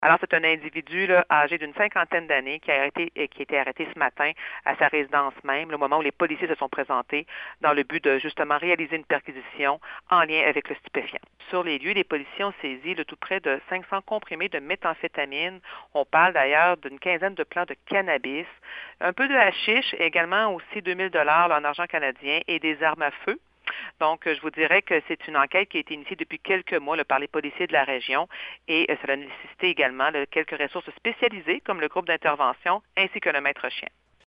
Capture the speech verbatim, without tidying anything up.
Alors, c'est un individu là, âgé d'une cinquantaine d'années qui a été qui a été arrêté ce matin à sa résidence même, le moment où les policiers se sont présentés dans le but de justement réaliser une perquisition en lien avec le stupéfiant. Sur les lieux, les policiers ont saisi le tout près de cinq cents comprimés de méthamphétamine. On parle d'ailleurs d'une quinzaine de plants de cannabis, un peu de hashish, et également aussi deux mille dollars en argent canadien et des armes à feu. Donc, je vous dirais que c'est une enquête qui a été initiée depuis quelques mois là, par les policiers de la région et euh, cela a nécessité également là, quelques ressources spécialisées comme le groupe d'intervention ainsi que le maître chien.